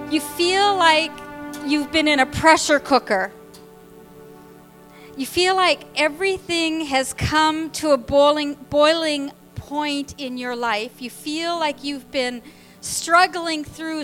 You feel like you've been in a pressure cooker. You feel like everything has come to a boiling point in your life. You feel like you've been struggling through,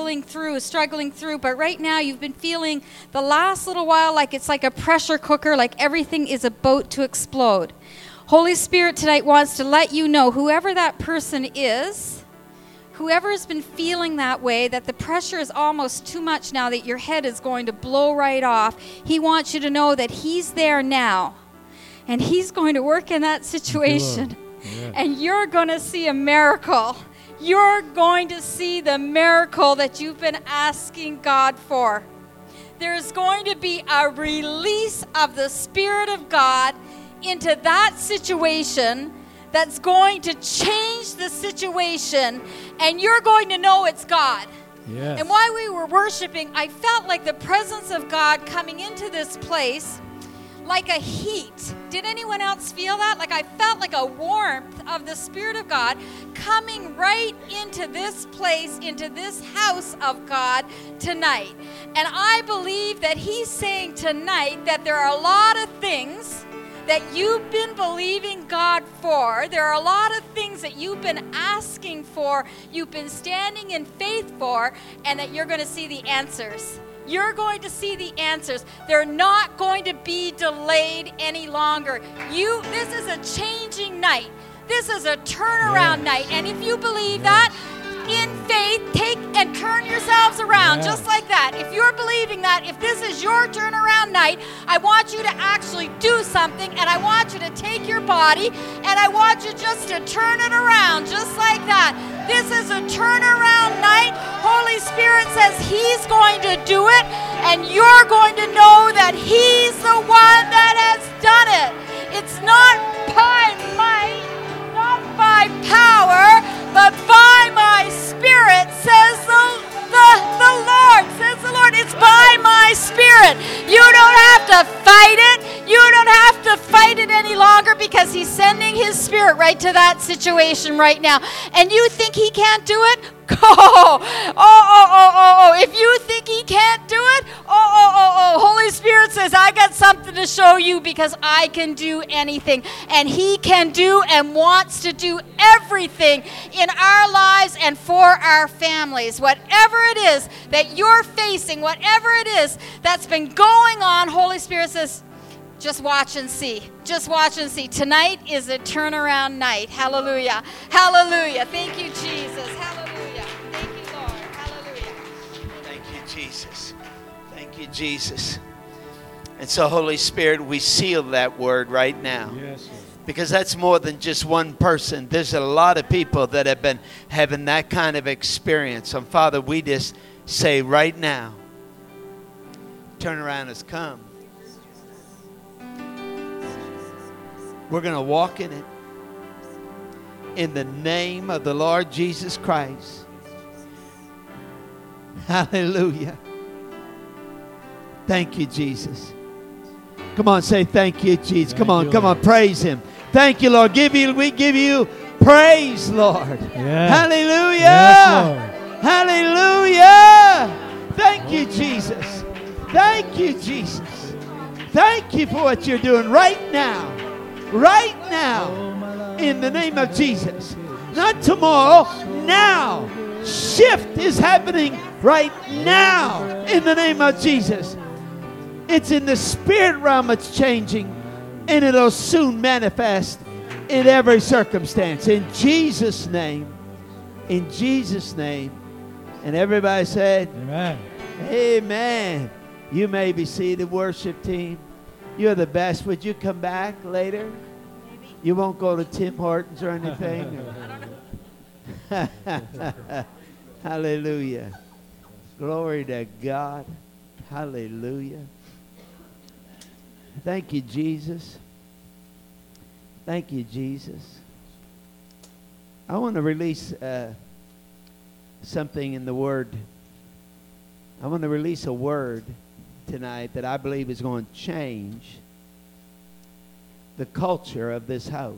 but right now you've been feeling the last little while like it's like a pressure cooker, like everything is about to explode. Holy Spirit tonight wants to let you know, whoever that person is, whoever has been feeling that way, that the pressure is almost too much now, that your head is going to blow right off. He wants you to know that He's there now, and He's going to work in that situation, and you're going to see a miracle. You're going to see the miracle that you've been asking God for. There's going to be a release of the Spirit of God into that situation that's going to change the situation, and you're going to know it's God. Yes. And while we were worshiping, I felt like the presence of God coming into this place like a heat. Did anyone else feel that? Like I felt like a warmth of the Spirit of God coming right into this place, into this house of God tonight. And I believe that He's saying tonight that there are a lot of things that you've been believing God for. There are a lot of things that you've been asking for, you've been standing in faith for, and that you're going to see the answers. You're going to see the answers. They're not going to be delayed any longer. This is a changing night. This is a turnaround night. And if you believe that, in faith, take and turn yourselves around just like that. If you're believing that, if this is your turnaround night, I want you to actually do something, and I want you to take your body, and I want you just to turn it around just like that. This is a turnaround night. Holy Spirit says He's going to do it, and you're going to know that He's the one that has done it. It's not by might, not by power, but by my Spirit, says the Lord, says the Lord. It's by my Spirit. You don't have to fight it. You don't have to fight it any longer, because He's sending His Spirit right to that situation right now. And you think He can't do it? If you think He can't do it, Holy Spirit says, I got something to show you, because I can do anything. And He can do and wants to do everything in our lives and for our families. Whatever it is that you're facing, whatever it is that's been going on, Holy Spirit says, just watch and see. Just watch and see. Tonight is a turnaround night. Hallelujah. Hallelujah. Thank you, Jesus. Hallelujah. Thank you, Lord. Hallelujah. Thank you, Jesus. Thank you, Jesus. And so, Holy Spirit, we seal that word right now. Yes, Lord. Because that's more than just one person. There's a lot of people that have been having that kind of experience. And Father, we just say right now, turnaround has come. We're going to walk in it. In the name of the Lord Jesus Christ. Hallelujah. Thank you, Jesus. Come on, say thank you, Jesus. Come on, praise Him. Thank you, Lord. We give you praise, Lord. Yes. Hallelujah. Yes, Hallelujah. Thank you, Jesus. Thank you, Jesus. Thank you for what you're doing right now. Right now. In the name of Jesus. Not tomorrow. Now. Shift is happening right now. In the name of Jesus. It's in the spirit realm it's changing. And it'll soon manifest in every circumstance. In Jesus' name. In Jesus' name. And everybody said, Amen. Amen. You may be seated, worship team. You're the best. Would you come back later? Maybe. You won't go to Tim Hortons or anything? I don't know. Hallelujah. Glory to God. Hallelujah. Thank you, Jesus. Thank you, Jesus. I want to release something in the Word. I want to release a word tonight that I believe is going to change the culture of this house.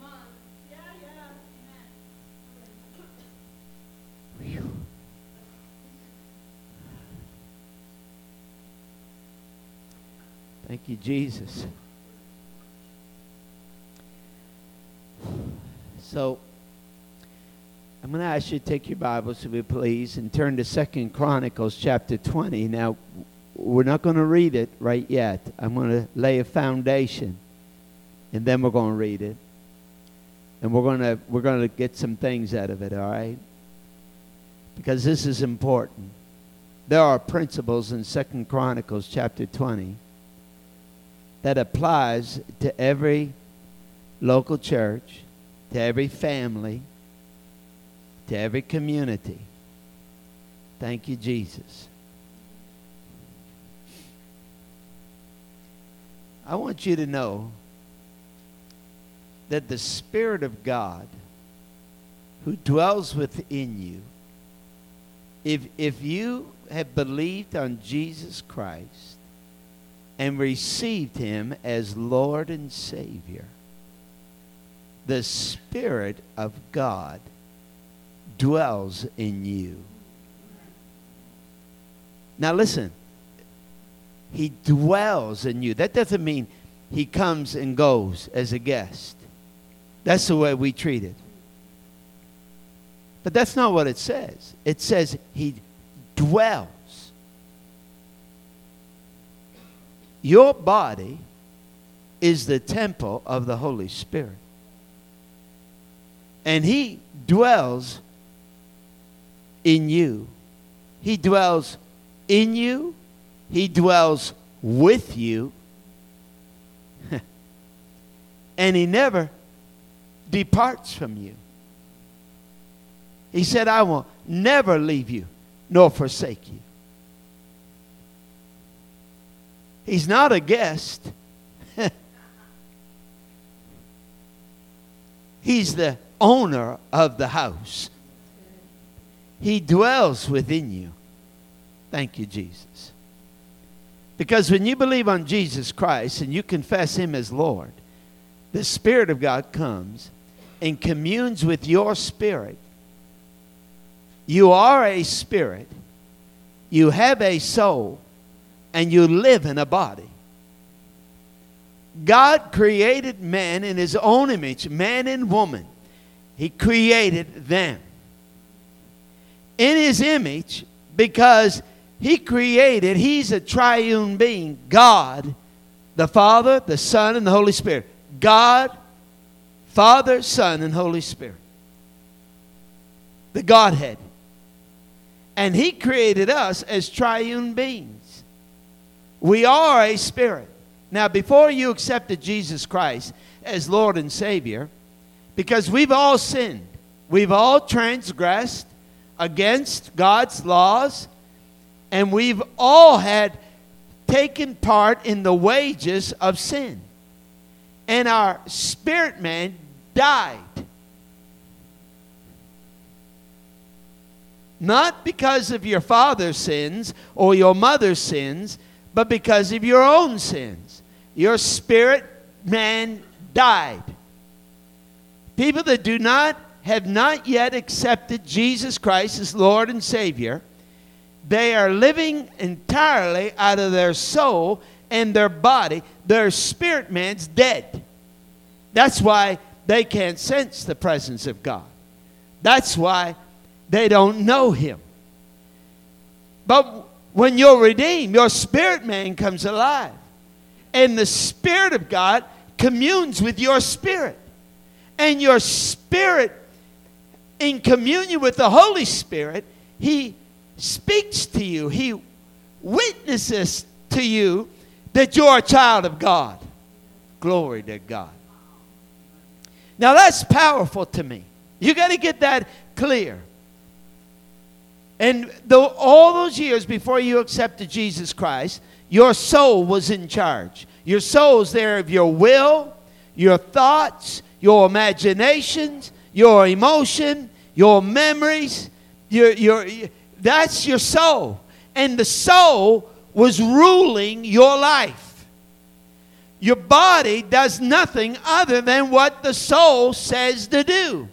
Whew. Thank you, Jesus. So, I'm going to ask you to take your Bibles, if you please, and turn to 2 Chronicles chapter 20. Now, we're not going to read it right yet. I'm going to lay a foundation, and then we're going to read it. And we're going to get some things out of it, all right? Because this is important. There are principles in 2 Chronicles chapter 20 that applies to every local church, to every family, to every community. Thank you, Jesus. I want you to know that the Spirit of God who dwells within you, if you have believed on Jesus Christ and received Him as Lord and Savior, the Spirit of God dwells in you. Now listen, He dwells in you. That doesn't mean He comes and goes as a guest. That's the way we treat it. But that's not what it says. It says He dwells. Your body is the temple of the Holy Spirit. And He dwells in you. He dwells in you. He dwells with you. And He never departs from you. He said, I will never leave you nor forsake you. He's not a guest. He's the owner of the house. He dwells within you. Thank you, Jesus. Because when you believe on Jesus Christ and you confess Him as Lord, the Spirit of God comes and communes with your spirit. You are a spirit. You have a soul. And you live in a body. God created man in His own image, man and woman. He created them in His image because He's a triune being. God, the Father, the Son, and the Holy Spirit. God, Father, Son, and Holy Spirit. The Godhead. And He created us as triune beings. We are a spirit. Now, before you accepted Jesus Christ as Lord and Savior, because we've all sinned, we've all transgressed against God's laws, and we've all had taken part in the wages of sin. And our spirit man died. Not because of your father's sins or your mother's sins, but because of your own sins. Your spirit man died. People that have not yet accepted Jesus Christ as Lord and Savior, they are living entirely out of their soul and their body. Their spirit man's dead. That's why they can't sense the presence of God. That's why they don't know Him. But when you're redeemed, your spirit man comes alive. And the Spirit of God communes with your spirit. And your spirit, in communion with the Holy Spirit, He speaks to you. He witnesses to you that you're a child of God. Glory to God. Now that's powerful to me. You got to get that clear. And all those years before you accepted Jesus Christ, your soul was in charge. Your soul is there of your will, your thoughts, your imaginations, your emotion, your memories. That's your soul. And the soul was ruling your life. Your body does nothing other than what the soul says to do.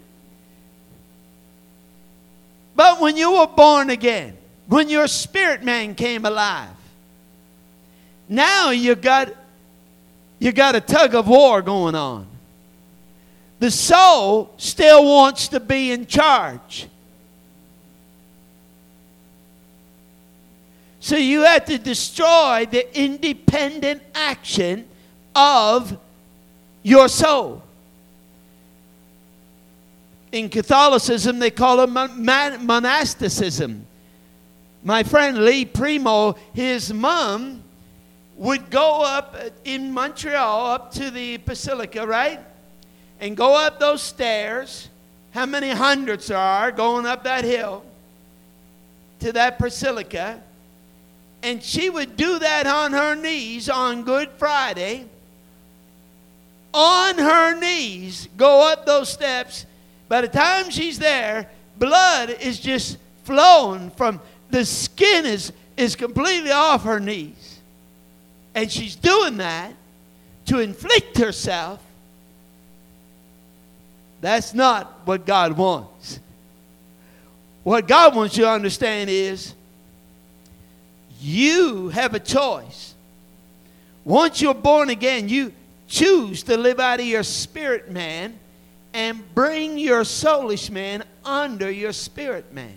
But when you were born again, when your spirit man came alive, now you got You got a tug of war going on. The soul still wants to be in charge. So you have to destroy the independent action of your soul. In Catholicism, they call it monasticism. My friend Lee Primo, his mom would go up in Montreal, up to the Basilica, right? And go up those stairs. How many hundreds there are going up that hill to that Basilica? And she would do that on her knees on Good Friday. On her knees, go up those steps. By the time she's there, blood is just flowing from the skin is completely off her knees. And she's doing that to inflict herself. That's not what God wants. What God wants you to understand is you have a choice. Once you're born again, you choose to live out of your spirit man and bring your soulish man under your spirit man.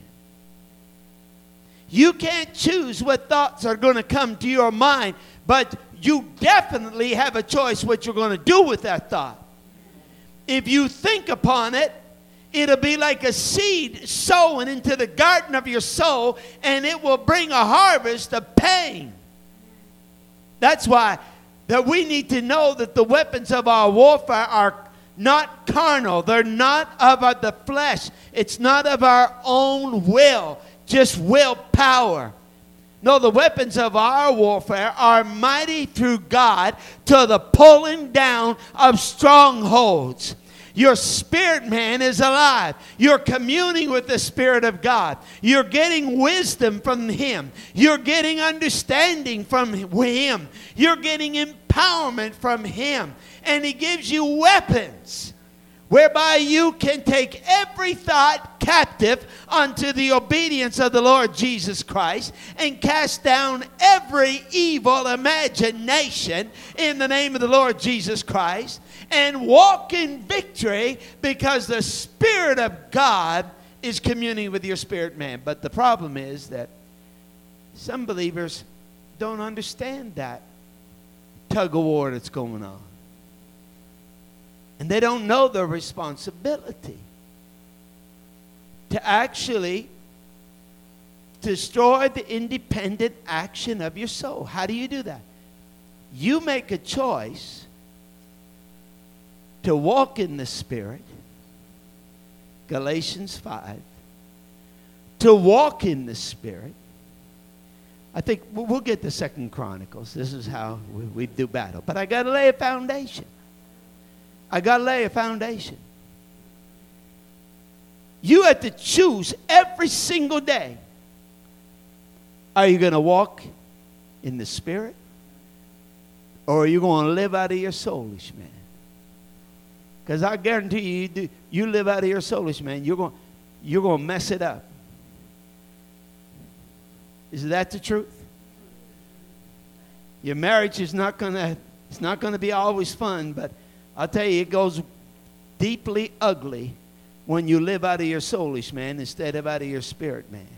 You can't choose what thoughts are going to come to your mind, but you definitely have a choice what you're going to do with that thought. If you think upon it, it'll be like a seed sown into the garden of your soul, and it will bring a harvest of pain. That's why that we need to know that the weapons of our warfare are not carnal. They're not of the flesh. It's not of our own will, just willpower. No, the weapons of our warfare are mighty through God to the pulling down of strongholds. Your spirit man is alive. You're communing with the Spirit of God. You're getting wisdom from Him. You're getting understanding from Him. You're getting empowerment from Him. And He gives you weapons whereby you can take every thought captive unto the obedience of the Lord Jesus Christ and cast down every evil imagination in the name of the Lord Jesus Christ and walk in victory because the Spirit of God is communing with your spirit man. But the problem is that some believers don't understand that tug of war that's going on. And they don't know their responsibility to actually destroy the independent action of your soul. How do you do that? You make a choice to walk in the Spirit. Galatians 5. To walk in the Spirit. I think we'll get to 2 Chronicles. This is how we do battle. But I got to lay a foundation. I got to lay a foundation. You have to choose every single day. Are you going to walk in the Spirit? Or are you going to live out of your soulish man? Because I guarantee you live out of your soulish man, you're going to mess it up. Is that the truth? Your marriage is not going to be always fun, but I'll tell you, it goes deeply ugly when you live out of your soulish man instead of out of your spirit man.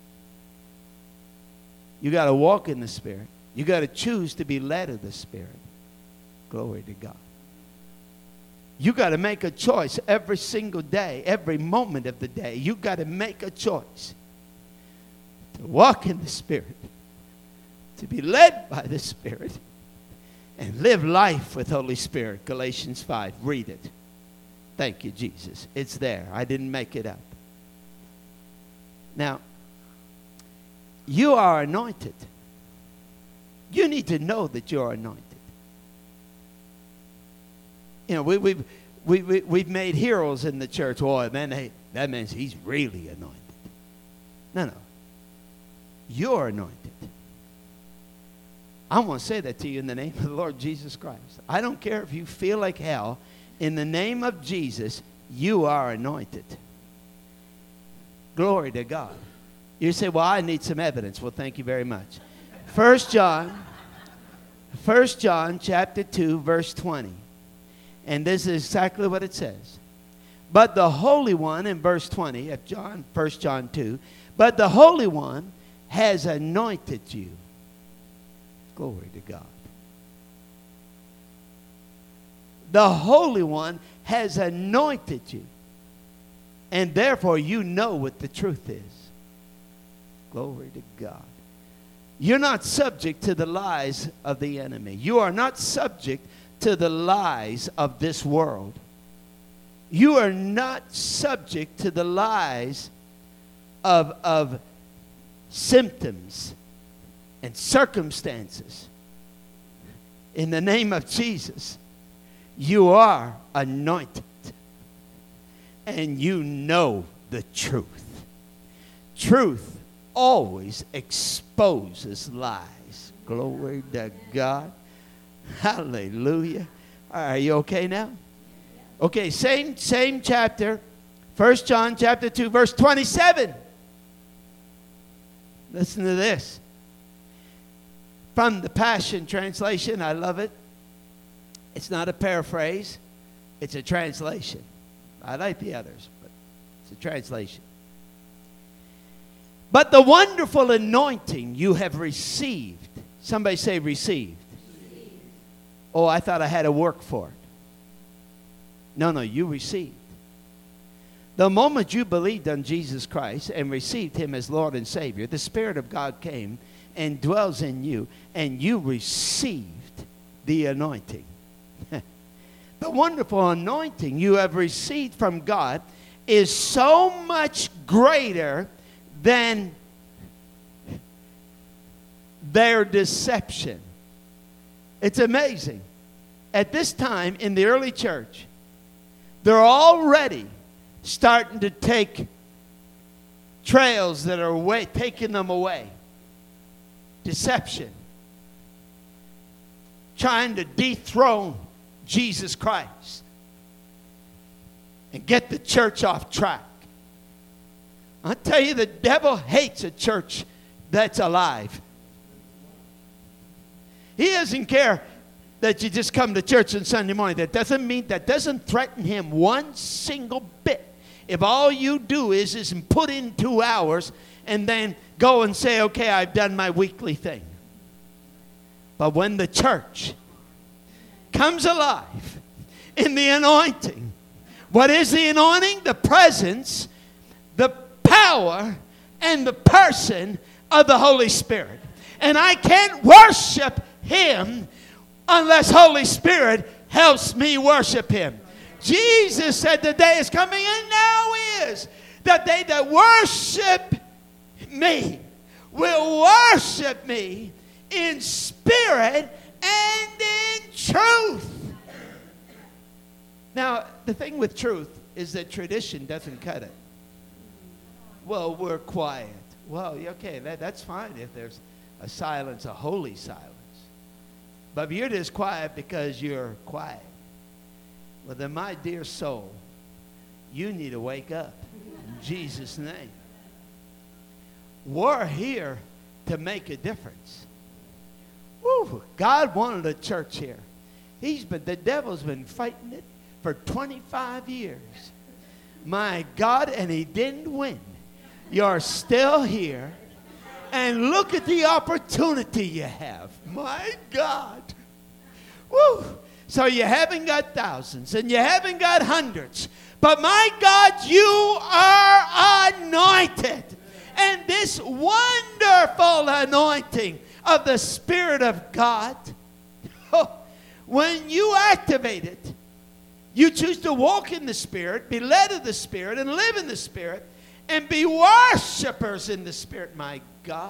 You got to walk in the Spirit. You got to choose to be led of the Spirit. Glory to God. You got to make a choice every single day, every moment of the day. You got to make a choice to walk in the Spirit, to be led by the Spirit, and live life with Holy Spirit. Galatians 5. Read it. Thank you, Jesus. It's there. I didn't make it up. Now, you are anointed. You need to know that you're anointed. You know, we've made heroes in the church. Oh, man, that means he's really anointed. No. You're anointed. I want to say that to you in the name of the Lord Jesus Christ. I don't care if you feel like hell. In the name of Jesus, you are anointed. Glory to God. You say, well, I need some evidence. Well, thank you very much. 1 John 1 John chapter 2, verse 20. And this is exactly what it says. But the Holy One, in verse 20 of 1 John 2, but the Holy One has anointed you. Glory to God. The Holy One has anointed you. And therefore you know what the truth is. Glory to God. You're not subject to the lies of the enemy. You are not subject to the lies of this world. You are not subject to the lies of symptoms and circumstances. In the name of Jesus, you are anointed. And you know the truth. Truth always exposes lies. Glory to God. Hallelujah. Are you okay now? Okay, same chapter. 1 John chapter 2, verse 27. Listen to this. From the Passion Translation, I love it. It's not a paraphrase. It's a translation. I like the others, but it's a translation. But the wonderful anointing you have received. Somebody say received. Oh, I thought I had to work for it. No, you received. The moment you believed on Jesus Christ and received him as Lord and Savior, the Spirit of God came and dwells in you, and you received the anointing. The wonderful anointing you have received from God is so much greater than their deception. It's amazing. At this time in the early church, they're already starting to take trails that are taking them away. Deception. Trying to dethrone Jesus Christ and get the church off track. I tell you, the devil hates a church that's alive. He doesn't care that you just come to church on Sunday morning. That doesn't threaten him one single bit. If all you do is put in 2 hours and then go and say, okay, I've done my weekly thing. But when the church comes alive in the anointing. What is the anointing? The presence, the power, and the person of the Holy Spirit. And I can't worship him unless Holy Spirit helps me worship him. Jesus said the day is coming, and now is, that they that worship me will worship me in spirit and in truth. Now, the thing with truth is that tradition doesn't cut it. Well, we're quiet. Well, okay, that's fine if there's a silence, a holy silence. But if you're just quiet because you're quiet, well, then, my dear soul, you need to wake up in Jesus' name. We're here to make a difference. Woo, God wanted a church here. The devil's been fighting it for 25 years. My God, and he didn't win. You're still here. And look at the opportunity you have. My God. Woo. So you haven't got thousands and you haven't got hundreds. But my God, you are anointed. And this wonderful anointing of the Spirit of God, when you activate it, you choose to walk in the Spirit, be led of the Spirit, and live in the Spirit, and be worshipers in the Spirit, my God.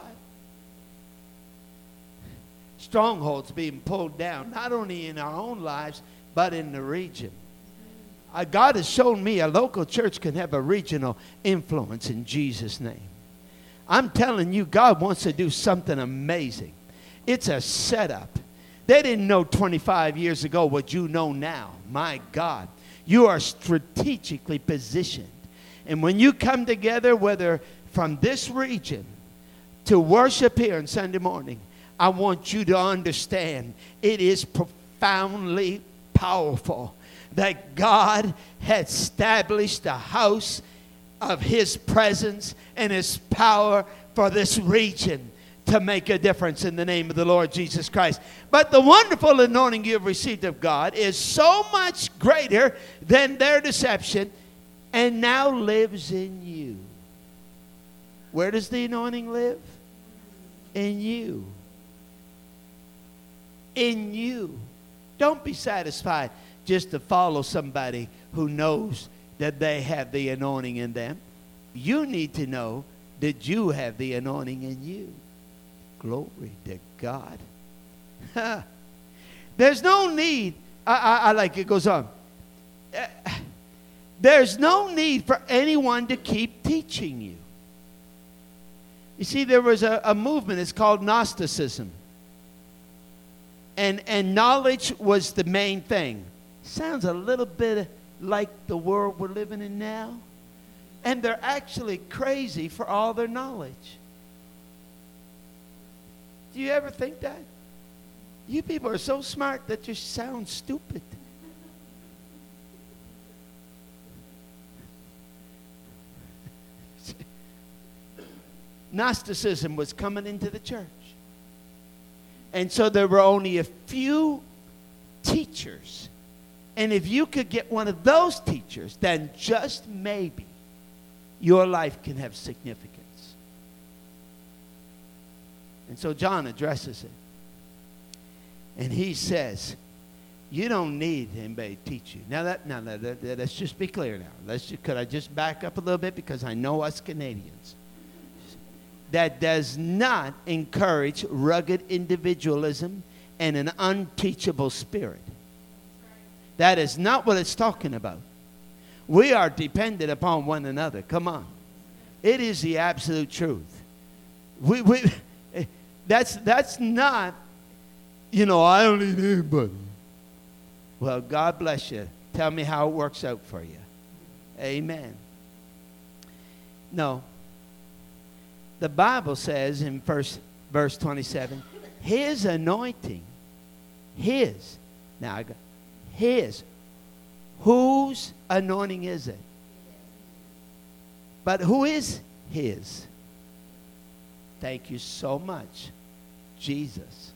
Strongholds being pulled down, not only in our own lives, but in the region. God has shown me a local church can have a regional influence in Jesus' name. I'm telling you, God wants to do something amazing. It's a setup. They didn't know 25 years ago what you know now. My God, you are strategically positioned. And when you come together, whether from this region to worship here on Sunday morning, I want you to understand it is profoundly powerful that God had established a house of His presence and His power for this region to make a difference in the name of the Lord Jesus Christ. But the wonderful anointing you have received of God is so much greater than their deception and now lives in you. Where does the anointing live? In you. In you. Don't be satisfied just to follow somebody who knows that they have the anointing in them. You need to know that you have the anointing in you. Glory to God. There's no need. I like it goes on. There's no need for anyone to keep teaching you. You see, there was a movement. It's called Gnosticism. And knowledge was the main thing. Sounds a little bit like the world we're living in now. And they're actually crazy for all their knowledge. Do you ever think that? You people are so smart that you sound stupid. Gnosticism was coming into the church. And so there were only a few teachers. And if you could get one of those teachers, then just maybe your life can have significance. And so John addresses it. And he says, you don't need anybody to teach you. Now, let's just be clear now. Could I just back up a little bit? Because I know us Canadians. That does not encourage rugged individualism and an unteachable spirit. That is not what it's talking about. We are dependent upon one another. Come on. It is the absolute truth. That's not, I don't need anybody. Well, God bless you. Tell me how it works out for you. Amen. No. The Bible says in verse 27, His anointing, His. Now, His. Whose anointing is it? But who is His? Thank you so much. Jesus.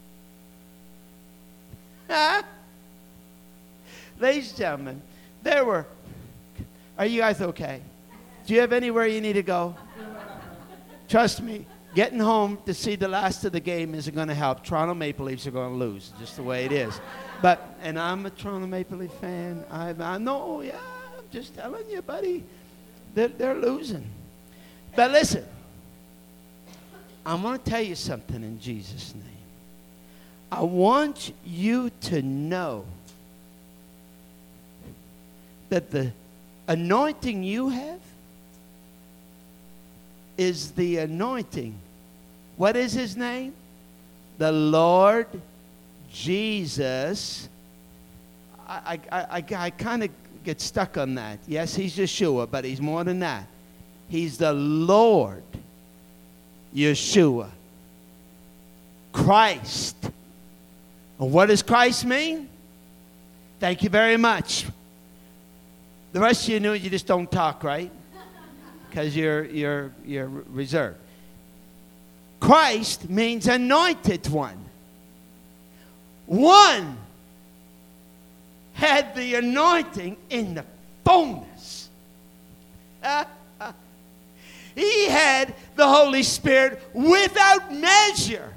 Ladies and gentlemen, are you guys okay? Do you have anywhere you need to go? Trust me, getting home to see the last of the game isn't going to help. Toronto Maple Leafs are going to lose, just the way it is. And I'm a Toronto Maple Leaf fan. I know, yeah, I'm just telling you, buddy. They're losing. But listen, I want to tell you something in Jesus' name. I want you to know that the anointing you have is the anointing. What is His name? The Lord Jesus. I kind of get stuck on that. Yes, He's Yeshua, but He's more than that. He's the Lord Yeshua. Christ. And what does Christ mean? Thank you very much. The rest of you just don't talk, right? Because you're reserved. Christ means anointed one. One had the anointing in the fullness. He had the Holy Spirit without measure.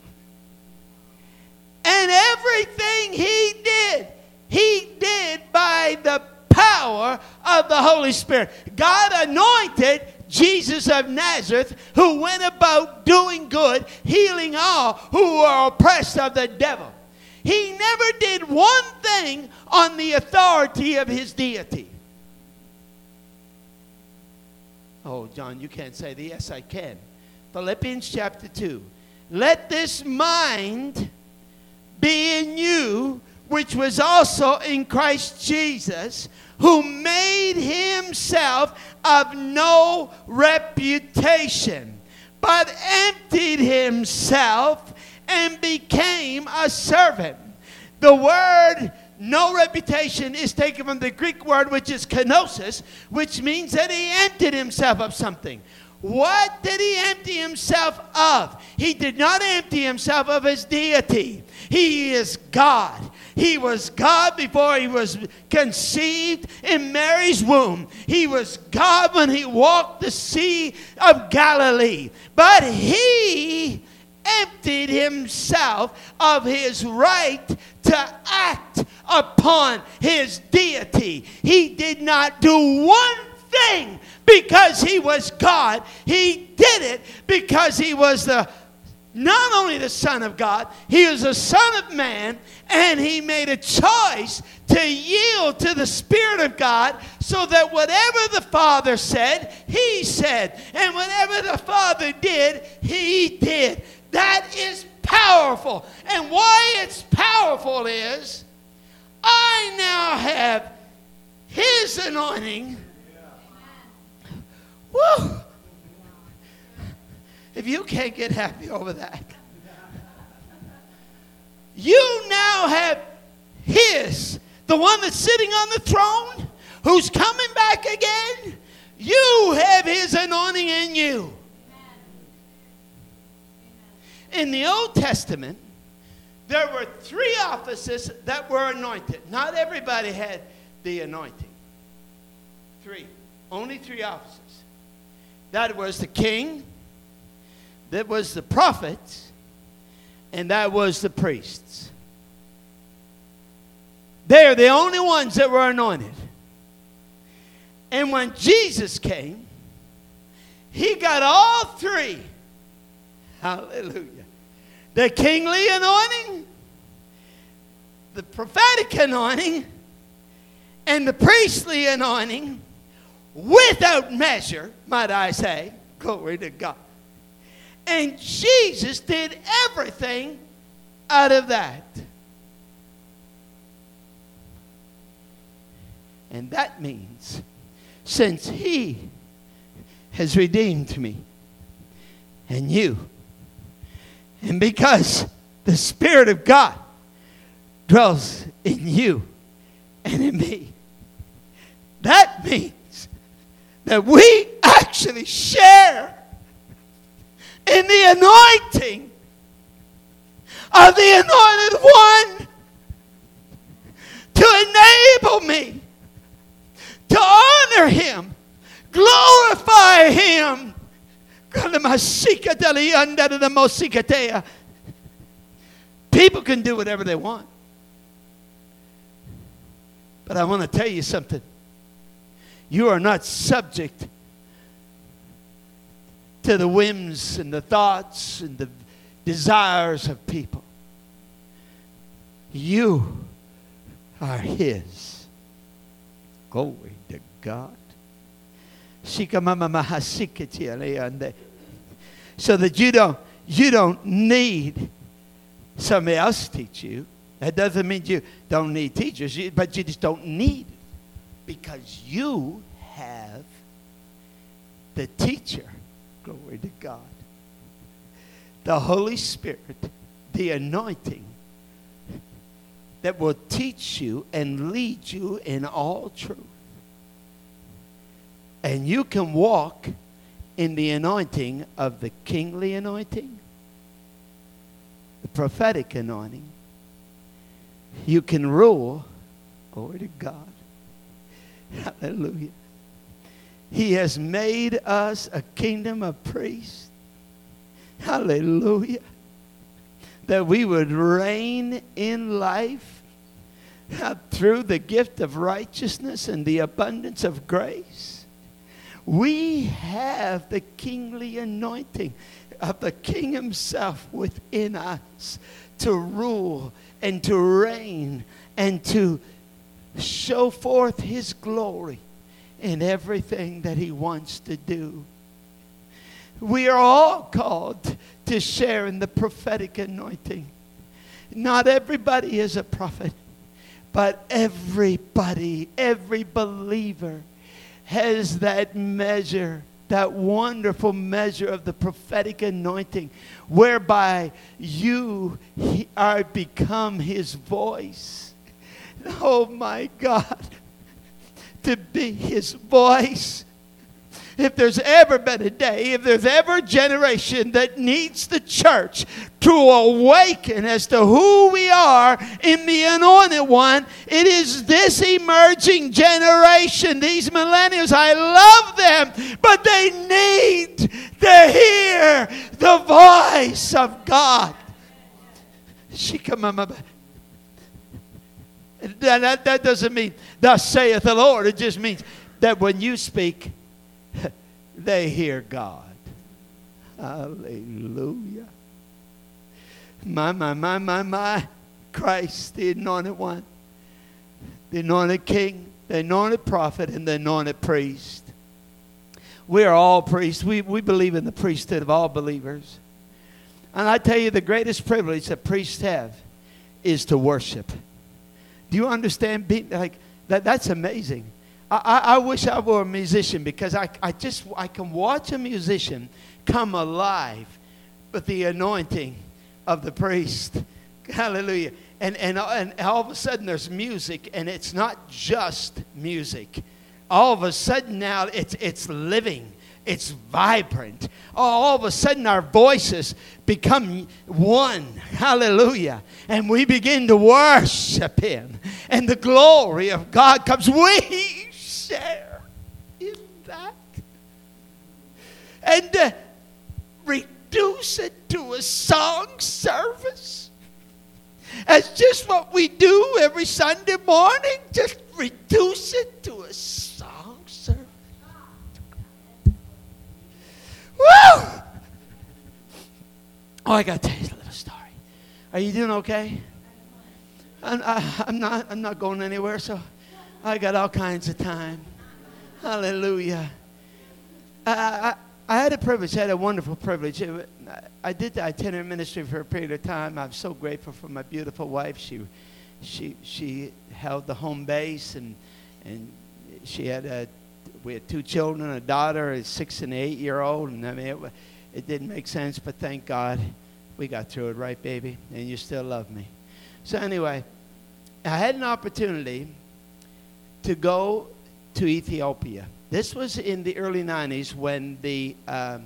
And everything he did by the power of the Holy Spirit. God anointed Jesus of Nazareth, who went about doing good, healing all who are oppressed of the devil. He never did one thing on the authority of His deity. Oh, John, you can't say that. Yes, I can. Philippians chapter 2. Let this mind be in you, which was also in Christ Jesus, who made Himself of no reputation, but emptied Himself and became a servant. The word no reputation is taken from the Greek word which is kenosis, which means that he emptied himself of something. What did he empty himself of? He did not empty himself of his deity. He is God. He was God before he was conceived in Mary's womb. He was God when he walked the Sea of Galilee. But he emptied himself of his right to act upon his deity. He did not do one thing because he was God. He did it because he was not only the Son of God, he was the Son of Man, and he made a choice to yield to the Spirit of God so that whatever the Father said, he said. And whatever the Father did, he did. That is powerful. And why it's powerful is I now have his anointing. Woo! If you can't get happy over that, you now have his, the one that's sitting on the throne, who's coming back again. You have his anointing in you. In the Old Testament, there were 3 offices that were anointed. Not everybody had the anointing. 3. Only 3 offices. That was the king, that was the prophets, and that was the priests. They're the only ones that were anointed. And when Jesus came, he got all 3. Hallelujah. The kingly anointing, the prophetic anointing, and the priestly anointing, without measure, might I say. Glory to God. And Jesus did everything out of that. And that means, since he has redeemed me and you, and because the Spirit of God dwells in you and in me, that means that we actually share in the anointing of the anointed one to enable me to honor him, glorify him. People can do whatever they want. But I want to tell you something. You are not subject to the whims and the thoughts and the desires of people. You are his. Glory to God. So that you don't need somebody else to teach you. That doesn't mean you don't need teachers, but you just don't need it. Because you have the teacher. Glory to God. The Holy Spirit, the anointing that will teach you and lead you in all truth. And you can walk in the anointing of the kingly anointing, the prophetic anointing. You can rule. Glory to God. Hallelujah. He has made us a kingdom of priests. Hallelujah. That we would reign in life through the gift of righteousness and the abundance of grace. We have the kingly anointing of the King himself within us to rule and to reign and to show forth his glory in everything that he wants to do. We are all called to share in the prophetic anointing. Not everybody is a prophet, but everybody, every believer has that measure that wonderful measure of the prophetic anointing whereby you are become his voice. Oh my God, to be his voice. If there's ever been a day, if there's ever a generation that needs the church to awaken as to who we are in the Anointed One, it is this emerging generation, these millennials. I love them, but they need to hear the voice of God. That doesn't mean, thus saith the Lord. It just means that when you speak, they hear God. Hallelujah. My. Christ, the Anointed One, the Anointed King, the Anointed Prophet, and the Anointed Priest. We are all priests. We believe in the priesthood of all believers. And I tell you, the greatest privilege that priests have is to worship. Do you understand? That's amazing. I wish I were a musician, because I can watch a musician come alive with the anointing of the priest. Hallelujah. And all of a sudden there's music, and it's not just music. All of a sudden now it's living. It's vibrant. All of a sudden our voices become one. Hallelujah. And we begin to worship him. And the glory of God comes. We share in that. And reduce it to a song service. As just what we do every Sunday morning. Just reduce it to a song service. Woo! Oh, I got to tell you a little story. Are you doing okay? I'm not going anywhere, so I got all kinds of time. Hallelujah. I had a privilege. I had a wonderful privilege. I did the itinerant ministry for a period of time. I'm so grateful for my beautiful wife. She held the home base, and we had 2 children, a daughter, a 6 and 8-year-old, and I mean it didn't make sense, but thank God we got through it, right, baby? And you still love me. So anyway, I had an opportunity to go to Ethiopia. This was in the early 90s when the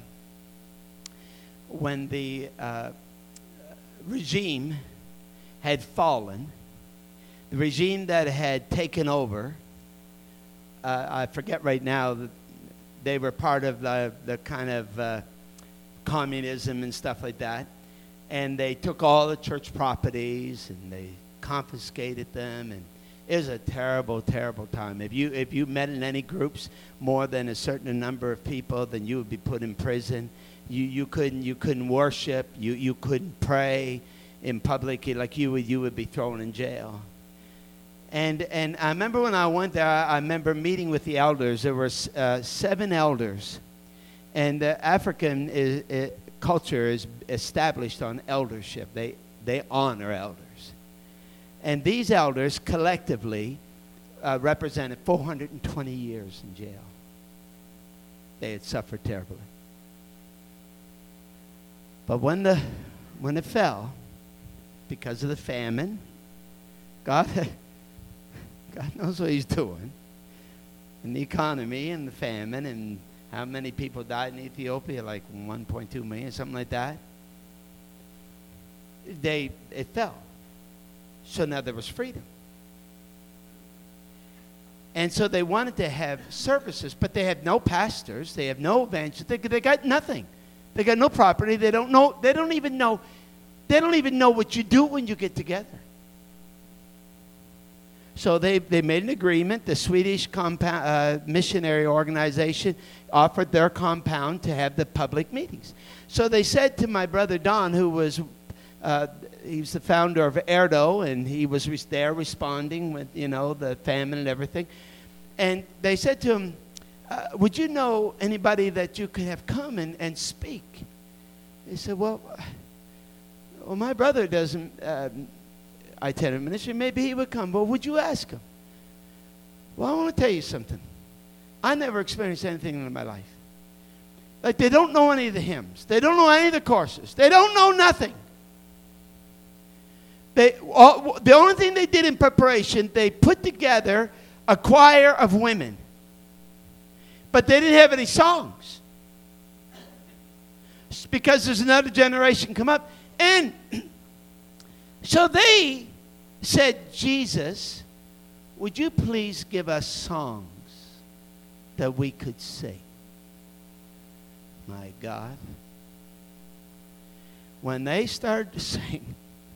regime had fallen. The regime that had taken over, I forget right now, they were part of the kind of communism and stuff like that. And they took all the church properties and they confiscated them, and it was a terrible, terrible time. If you met in any groups more than a certain number of people, then you would be put in prison. You couldn't worship. You couldn't pray in public. Like you would be thrown in jail. And I remember when I went there, I remember meeting with the elders. There were 7 elders, and the African culture is established on eldership. They honor elders. And these elders collectively represented 420 years in jail. They had suffered terribly. But when it fell, because of the famine, God knows what he's doing. And the economy and the famine, and how many people died in Ethiopia, like 1.2 million, something like that. It fell. So now there was freedom. And so they wanted to have services, but they had no pastors, they have no evangelists, they got nothing. They got no property, they don't even know what you do when you get together. So they made an agreement. The Swedish missionary organization offered their compound to have the public meetings. So they said to my brother Don, who was he's the founder of Erdo, and he was there responding with the famine and everything. And they said to him, would you know anybody that you could have come and speak? He said, well, my brother doesn't itinerant ministry. Maybe he would come. Well, would you ask him? Well, I want to tell you something. I never experienced anything in my life. Like they don't know any of the hymns. They don't know any of the courses. They don't know nothing. The only thing they did in preparation, they put together a choir of women. But they didn't have any songs. It's because there's another generation come up. And so they said, Jesus, would you please give us songs that we could sing? My God. When they started to sing,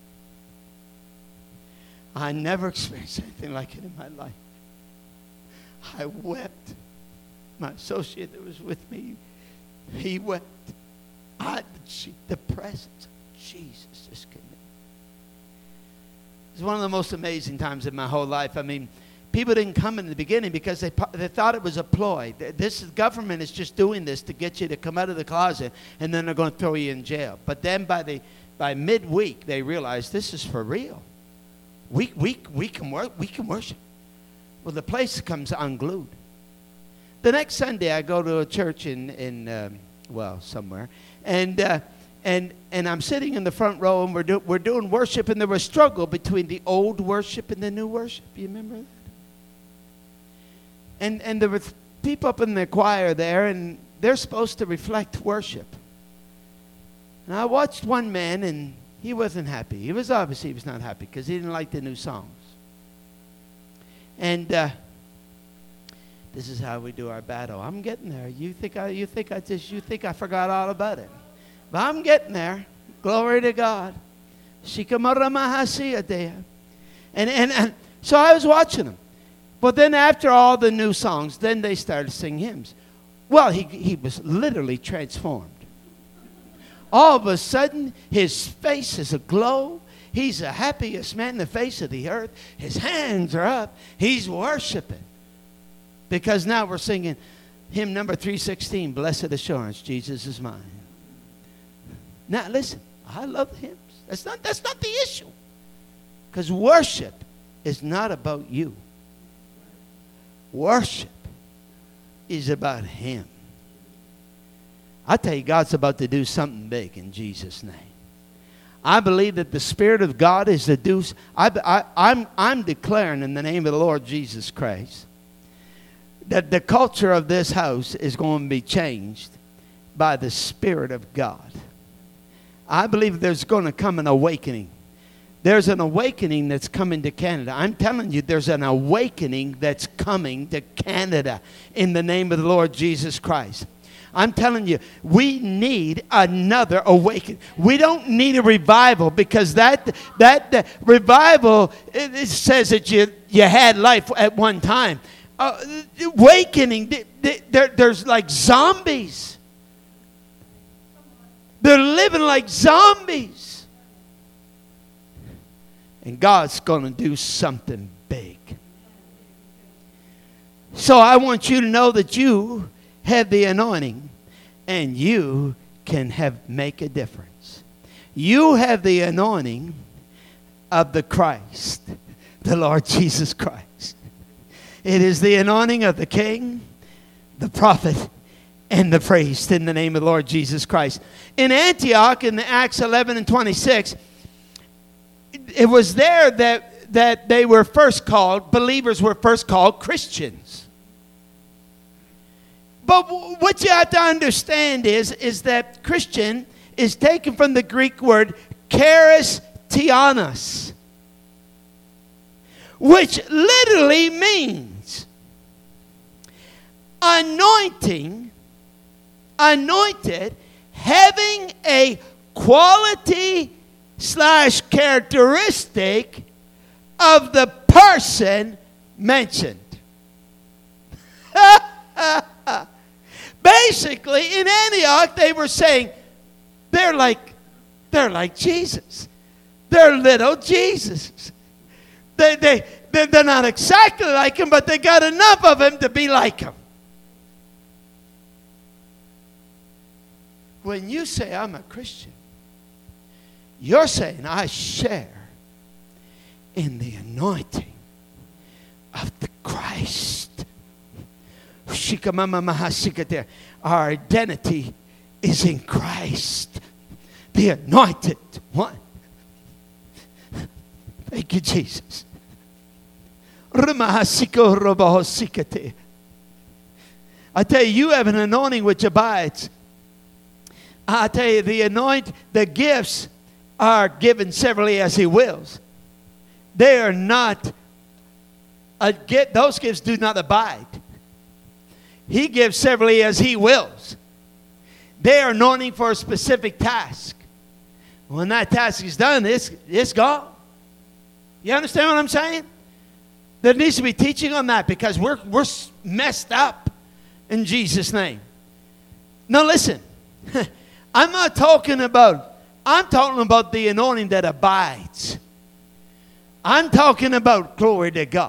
I never experienced anything like it in my life. I wept. My associate that was with me, he wept. The presence of Jesus just came in. It's one of the most amazing times in my whole life. I mean, people didn't come in the beginning because they thought it was a ploy. This government is just doing this to get you to come out of the closet, and then they're going to throw you in jail. But then by midweek, they realized this is for real. We can worship. Well, the place comes unglued. The next Sunday, I go to a church in somewhere, and I'm sitting in the front row, and we're doing worship, and there was a struggle between the old worship and the new worship. You remember that? And there were people up in the choir there, and they're supposed to reflect worship. And I watched one man, and he wasn't happy. He was not happy because he didn't like the new songs. And this is how we do our battle. I'm getting there. You think I forgot all about it. But I'm getting there. Glory to God. And so I was watching them. But then after all the new songs, then they started singing hymns. Well, he was literally transformed. All of a sudden, his face is aglow. He's the happiest man in the face of the earth. His hands are up. He's worshiping. Because now we're singing hymn number 316, Blessed Assurance, Jesus is mine. Now listen, I love the hymns. That's not the issue. Because worship is not about you. Worship is about Him. I tell you, God's about to do something big in Jesus' name. I believe that the Spirit of God is to do. I'm declaring in the name of the Lord Jesus Christ that the culture of this house is going to be changed by the Spirit of God. I believe there's going to come an awakening. There's an awakening that's coming to Canada. I'm telling you, there's an awakening that's coming to Canada in the name of the Lord Jesus Christ. I'm telling you, we need another awakening. We don't need a revival because that revival, it says that you had life at one time. Awakening, there's like zombies. They're living like zombies. And God's going to do something big. So I want you to know that you have the anointing and you can make a difference. You have the anointing of the Christ, the Lord Jesus Christ. It is the anointing of the King, the prophet, and the priest in the name of the Lord Jesus Christ. In Antioch, in the Acts 11 and 26, it was there that they were first called, believers were first called Christians. But what you have to understand is that Christian is taken from the Greek word charistionos, which literally means anointed, having a quality / characteristic of the person mentioned. Basically, in Antioch, they were saying, they're like Jesus. They're little Jesus. They're not exactly like him, but they got enough of him to be like him. When you say, I'm a Christian, you're saying, I share in the anointing of the Christ. Our identity is in Christ, the anointed one. Thank you, Jesus. I tell you, you have an anointing which abides. I tell you, the gifts are given severally as He wills. They are not, those gifts do not abide. He gives severally as He wills. They are anointing for a specific task. When that task is done, it's gone. You understand what I'm saying? There needs to be teaching on that because we're messed up in Jesus' name. Now listen, I'm talking about the anointing that abides. I'm talking about, glory to God.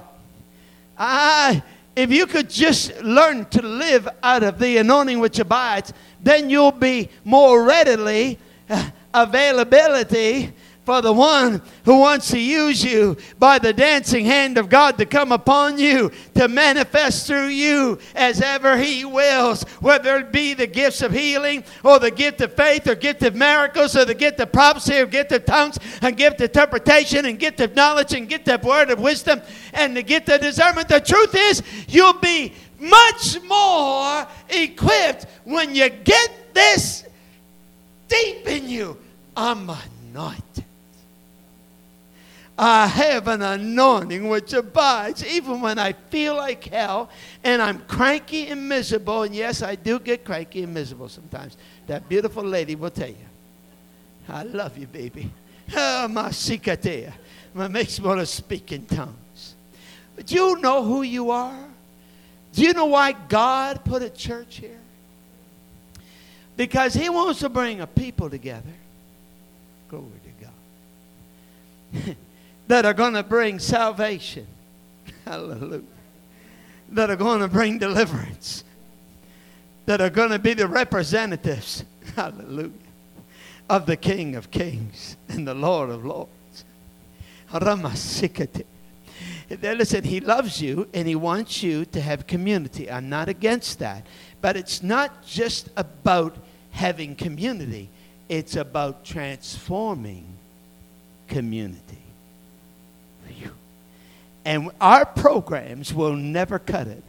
If you could just learn to live out of the anointing which abides, then you'll be more readily availability for the one who wants to use you by the dancing hand of God to come upon you, to manifest through you as ever He wills, whether it be the gifts of healing or the gift of faith or gift of miracles or the gift of prophecy or gift of tongues and gift of interpretation and gift of knowledge and gift of word of wisdom and the gift of discernment. The truth is, you'll be much more equipped when you get this deep in you. I'm anointed. I have an anointing which abides even when I feel like hell and I'm cranky and miserable. And yes, I do get cranky and miserable sometimes. That beautiful lady will tell you. I love you, baby. Oh, my sikatea. It makes me want to speak in tongues. But do you know who you are? Do you know why God put a church here? Because He wants to bring a people together. Glory to God. That are going to bring salvation. Hallelujah. That are going to bring deliverance. That are going to be the representatives. Hallelujah. Of the King of Kings and the Lord of Lords. Listen, He loves you and He wants you to have community. I'm not against that. But it's not just about having community. It's about transforming community. And our programs will never cut it.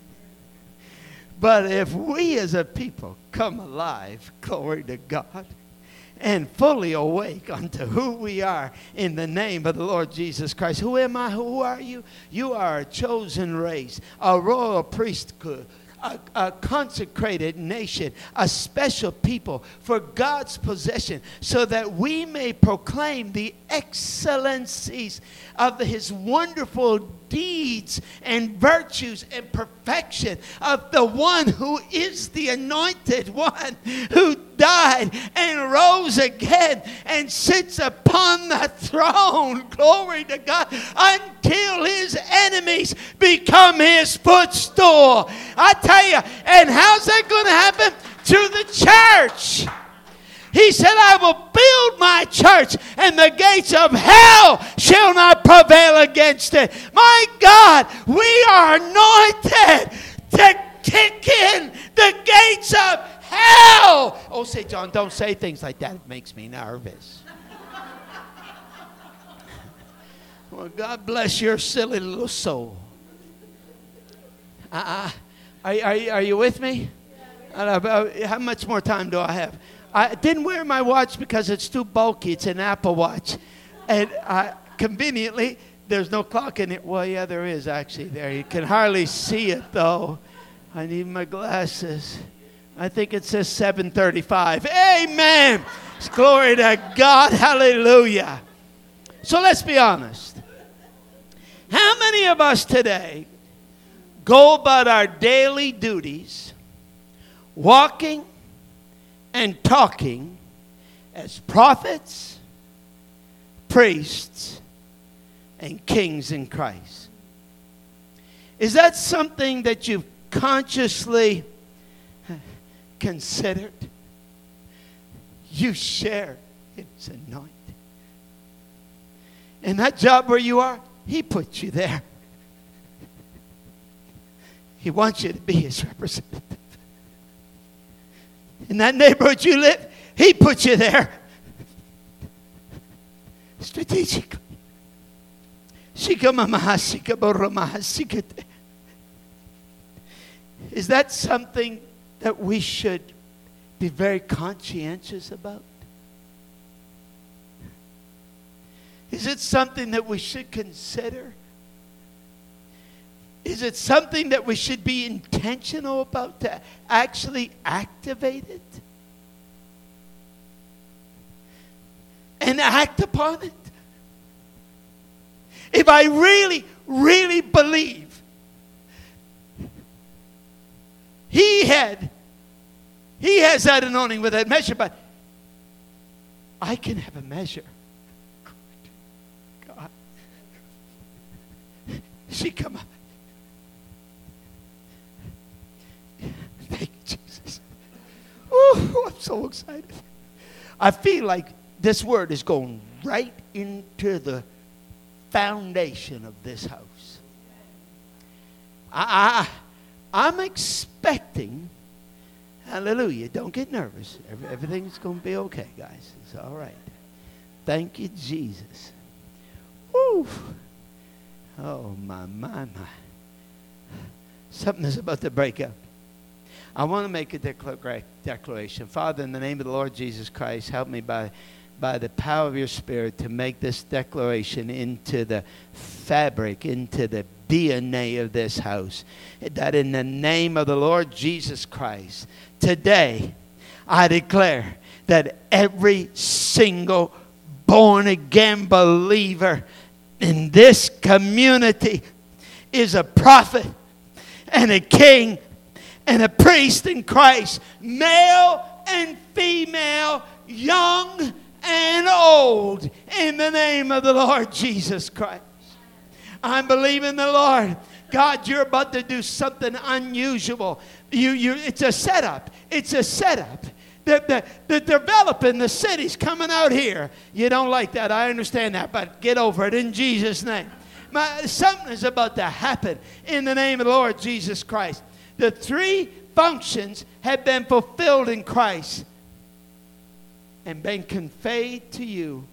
But if we as a people come alive, glory to God, and fully awake unto who we are in the name of the Lord Jesus Christ. Who am I? Who are you? You are a chosen race, a royal priesthood, a consecrated nation, a special people for God's possession, so that we may proclaim the excellencies of His wonderful deeds and virtues and perfection of the one who is the anointed one, who died and rose again and sits upon the throne, glory to God, until His enemies become His footstool. I tell you, and how's that going to happen? Through the church. He said, I will build my church, and the gates of hell shall not prevail against it. My God, we are anointed to kick in the gates of hell. Oh, say, John, don't say things like that. It makes me nervous. Well, God bless your silly little soul. Are you with me? How much more time do I have? I didn't wear my watch because it's too bulky. It's an Apple Watch. And conveniently, there's no clock in it. Well, yeah, there is actually there. You can hardly see it, though. I need my glasses. I think it says 7:35. Amen. Glory to God. Hallelujah. So let's be honest. How many of us today go about our daily duties, walking and talking as prophets, priests, and kings in Christ? Is that something that you've consciously considered? You share His anointing. And that job where you are, He put you there. He wants you to be his representative. In that neighborhood you live, he put you there strategically. Is that something that we should be very conscientious about? Is it something that we should consider? Is it something that we should be intentional about to actually activate it? And act upon it? If I really, really believe he has that anointing with that measure, but I can have a measure. God. She come up. Thank you, Jesus. Oh, I'm so excited. I feel like this word is going right into the foundation of this house. I'm expecting, hallelujah, don't get nervous. Everything's going to be okay, guys. It's all right. Thank you, Jesus. Woo. Oh, my. Something is about to break up. I want to make a declaration. Father, in the name of the Lord Jesus Christ, help me by the power of your Spirit to make this declaration into the fabric, into the DNA of this house. That in the name of the Lord Jesus Christ, today I declare that every single born-again believer in this community is a prophet and a king and a priest in Christ, male and female, young and old, in the name of the Lord Jesus Christ. I'm believing the Lord. God, you're about to do something unusual. It's a setup. It's a setup. The developing, the city's coming out here. You don't like that. I understand that, but get over it in Jesus' name. Something is about to happen in the name of the Lord Jesus Christ. The three functions have been fulfilled in Christ and been conveyed to you,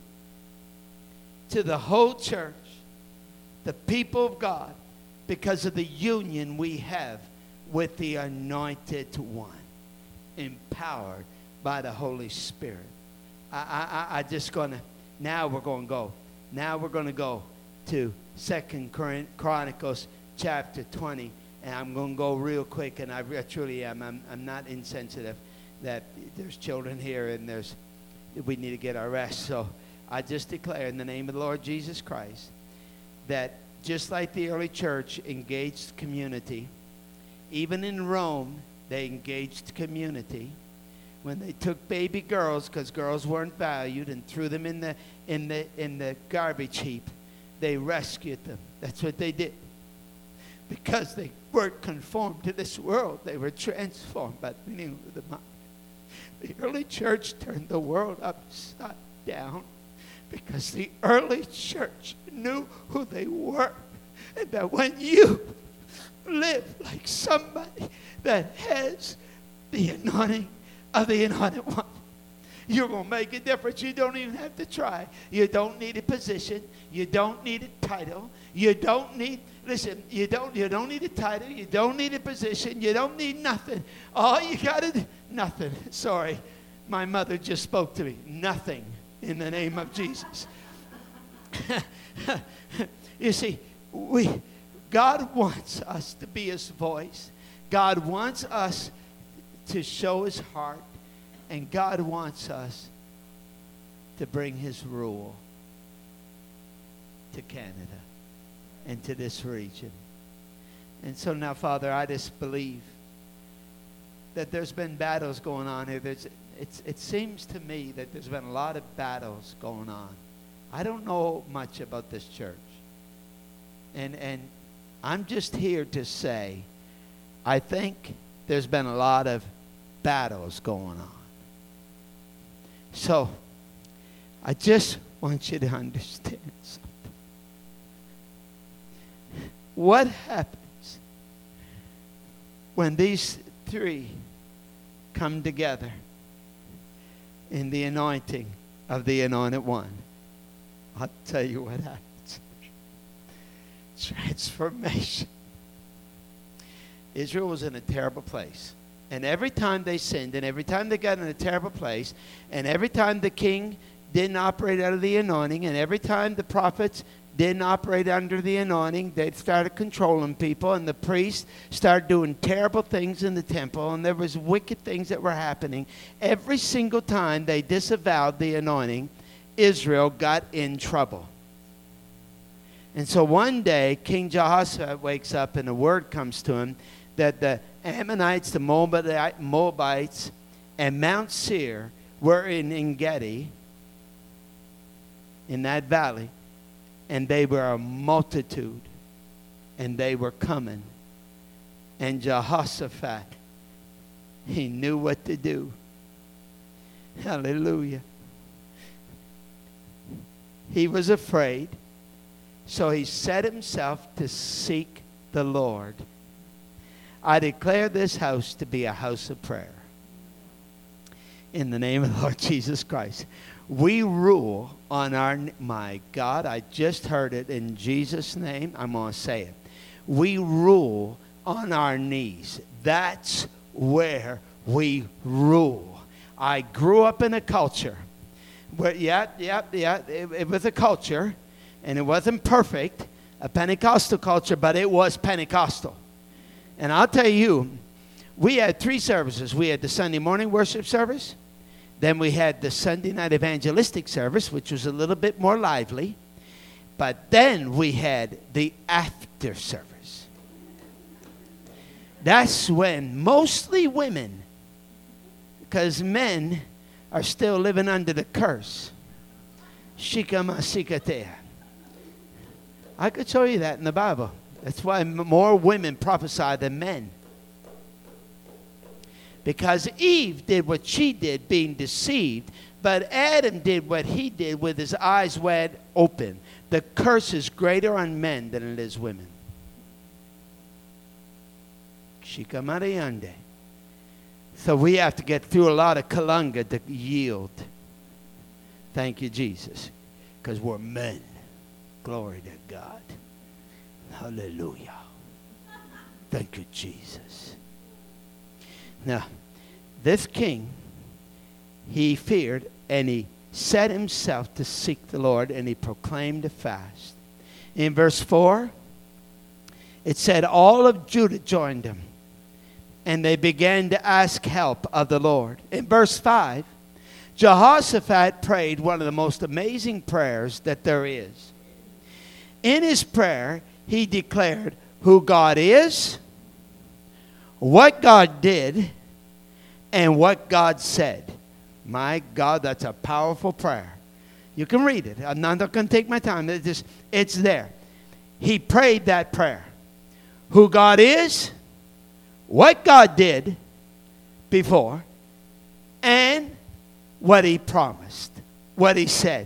to the whole church, the people of God, because of the union we have with the Anointed One, empowered by the Holy Spirit. I just gonna, now we're going to go to 2 Chronicles chapter 20. And I'm going to go real quick, and I truly am. I'm not insensitive that there's children here and we need to get our rest. So I just declare in the name of the Lord Jesus Christ that just like the early church engaged community, even in Rome, they engaged community. When they took baby girls, because girls weren't valued, and threw them in the garbage heap, they rescued them. That's what they did. Because they weren't conformed to this world, they were transformed by the renewing of the mind. The early church turned the world upside down because the early church knew who they were. And that when you live like somebody that has the anointing of the Anointed One, you're going to make a difference. You don't even have to try. You don't need a position. You don't need a title. You don't need... Listen, you don't need a title. You don't need a position. You don't need nothing. All you got to do, nothing. Sorry, my mother just spoke to me. Nothing in the name of Jesus. You see, God wants us to be his voice. God wants us to show his heart. And God wants us to bring his rule to Canada and to this region. And so now, Father, I just believe that there's been battles going on here. It seems to me that there's been a lot of battles going on. I don't know much about this church. And I'm just here to say, I think there's been a lot of battles going on. So, I just want you to understand something. What happens when these three come together in the anointing of the Anointed One, I'll tell you what happens. Transformation. Israel was in a terrible place. And every time they sinned, and every time they got in a terrible place, and every time the king didn't operate out of the anointing, and every time the prophets didn't operate under the anointing, they started controlling people, and the priests started doing terrible things in the temple, and there was wicked things that were happening. Every single time they disavowed the anointing, Israel got in trouble. And so one day, King Jehoshaphat wakes up, and a word comes to him that the Ammonites, the Moabites, and Mount Seir were in En-gedi, in that valley, and they were a multitude, and they were coming. And Jehoshaphat, he knew what to do. Hallelujah. He was afraid, so he set himself to seek the Lord. I declare this house to be a house of prayer. In the name of the Lord Jesus Christ. We rule on our, my God, I just heard it in Jesus' name. I'm going to say it. We rule on our knees. That's where we rule. I grew up in a culture where, it was a culture, and it wasn't perfect, a Pentecostal culture, but it was Pentecostal. And I'll tell you, we had 3 services. We had the Sunday morning worship service. Then we had the Sunday night evangelistic service, which was a little bit more lively. But then we had the after service. That's when mostly women, because men are still living under the curse. Shikama. I could show you that in the Bible. That's why more women prophesy than men. Because Eve did what she did, being deceived, but Adam did what he did with his eyes wide open. The curse is greater on men than it is women. Shikamarayande. So we have to get through a lot of kalanga to yield. Thank you, Jesus. Because we're men. Glory to God. Hallelujah. Thank you, Jesus. Now, this king, he feared, and he set himself to seek the Lord, and he proclaimed a fast. In verse 4, it said, all of Judah joined him, and they began to ask help of the Lord. In verse 5, Jehoshaphat prayed one of the most amazing prayers that there is. In his prayer, he declared who God is, what God did, and what God said. My God, that's a powerful prayer. You can read it. I'm not going to take my time. It's there. He prayed that prayer. Who God is, what God did before, and what he promised, what he said.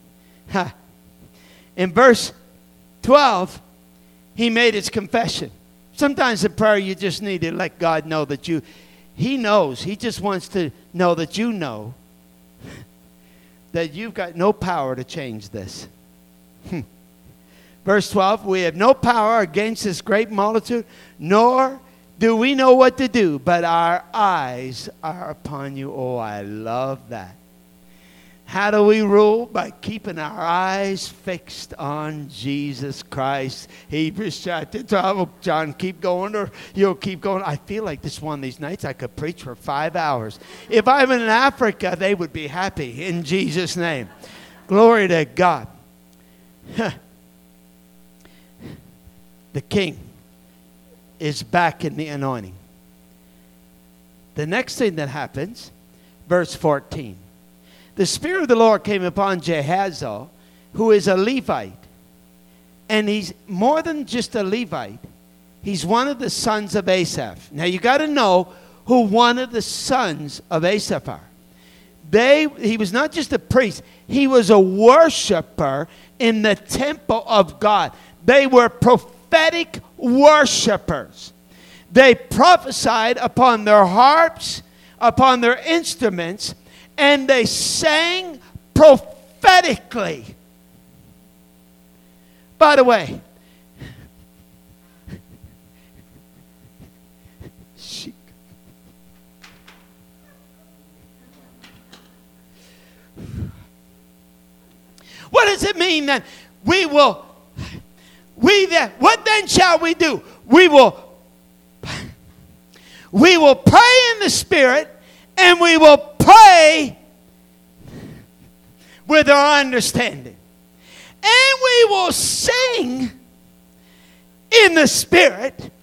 In verse 12, he made his confession. Sometimes in prayer you just need to let God know that he knows. He just wants to know that you know that you've got no power to change this. Verse 12, we have no power against this great multitude, nor do we know what to do, but our eyes are upon you. Oh, I love that. How do we rule? By keeping our eyes fixed on Jesus Christ. Hebrews chapter 12. John, keep going, or you'll keep going. I feel like this one of these nights I could preach for 5 hours. If I'm in Africa, they would be happy in Jesus' name. Glory to God. The king is back in the anointing. The next thing that happens, verse 14. The Spirit of the Lord came upon Jehaziel, who is a Levite. And he's more than just a Levite. He's one of the sons of Asaph. Now you got to know who one of the sons of Asaph are. He was not just a priest. He was a worshiper in the temple of God. They were prophetic worshipers. They prophesied upon their harps, upon their instruments, and they sang prophetically. By the way, what does it mean that what then shall we do? We will pray in the Spirit, and we will pray with our understanding. And we will sing in the Spirit. And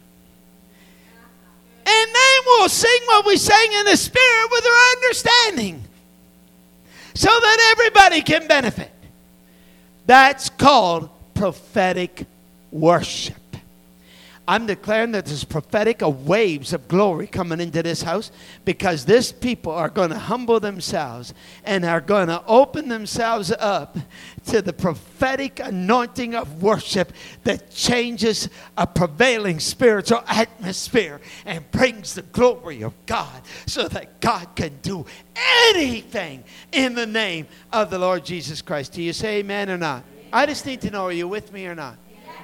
then we'll sing what we sang in the Spirit with our understanding, so that everybody can benefit. That's called prophetic worship. I'm declaring that there's prophetic waves of glory coming into this house, because this people are going to humble themselves and are going to open themselves up to the prophetic anointing of worship that changes a prevailing spiritual atmosphere and brings the glory of God, so that God can do anything in the name of the Lord Jesus Christ. Do you say amen or not? I just need to know, are you with me or not?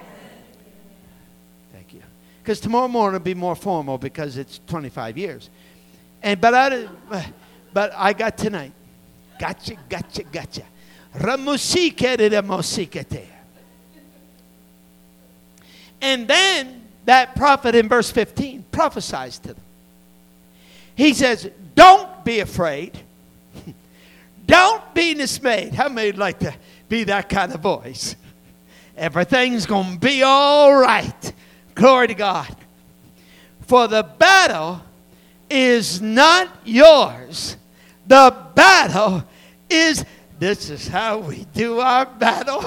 Because tomorrow morning will be more formal, because it's 25 years. But I got tonight. Gotcha. And then that prophet in verse 15 prophesies to them. He says, don't be afraid. Don't be dismayed. How many would like to be that kind of voice? Everything's going to be all right. Glory to God. For the battle is not yours. The battle is, this is how we do our battle.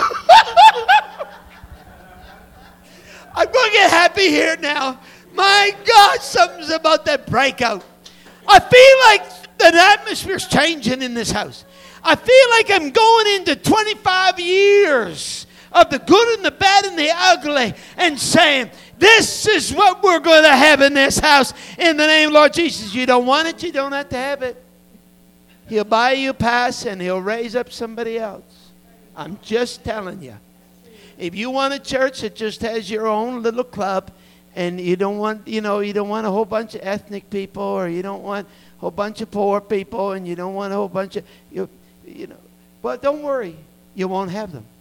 I'm going to get happy here now. My God, something's about that breakout. I feel like the atmosphere's changing in this house. I feel like I'm going into 25 years of the good and the bad and the ugly, and saying, this is what we're going to have in this house in the name of Lord Jesus. You don't want it, you don't have to have it. He'll buy you a pass, and he'll raise up somebody else. I'm just telling you. If you want a church that just has your own little club, and you don't want, you don't want a whole bunch of ethnic people, or you don't want a whole bunch of poor people, and you don't want a whole bunch of, well, don't worry, you won't have them.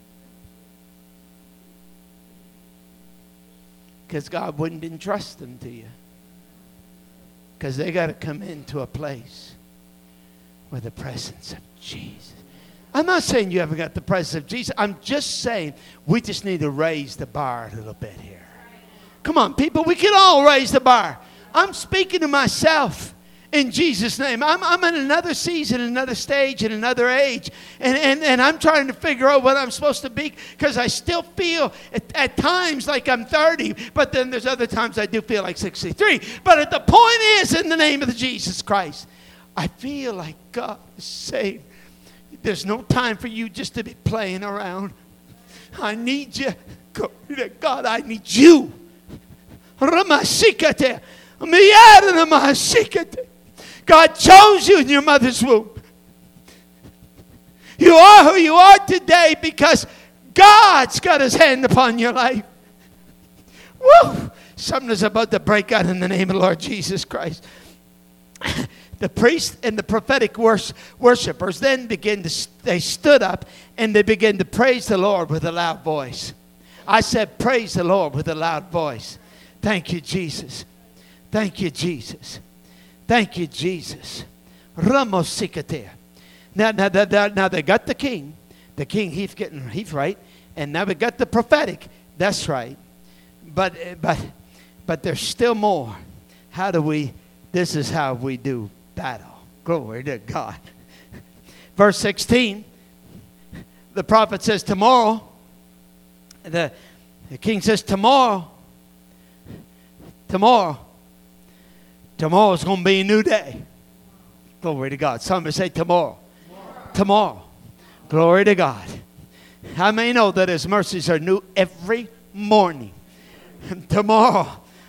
Because God wouldn't entrust them to you. Because they got to come into a place where the presence of Jesus. I'm not saying you haven't got the presence of Jesus. I'm just saying we just need to raise the bar a little bit here. Come on, people. We can all raise the bar. I'm speaking to myself in Jesus' name. I'm in another season, another stage, and another age. And I'm trying to figure out what I'm supposed to be, because I still feel at times like I'm 30, but then there's other times I do feel like 63. But the point is, in the name of Jesus Christ, I feel like God is saying, there's no time for you just to be playing around. I need you. God, I need you. God chose you in your mother's womb. You are who you are today because God's got his hand upon your life. Woo! Something is about to break out in the name of the Lord Jesus Christ. The priest and the prophetic worshipers then they stood up and they began to praise the Lord with a loud voice. I said, praise the Lord with a loud voice. Thank you, Jesus. Thank you, Jesus. Thank you, Jesus. Ramos Sikatea. Now they got the king. The king, he's right. And now we got the prophetic. That's right. But there's still more. This is how we do battle. Glory to God. Verse 16. The prophet says tomorrow. The king says tomorrow. Tomorrow's going to be a new day. Glory to God. Somebody say tomorrow. Tomorrow. Glory to God. How many know that his mercies are new every morning? And tomorrow,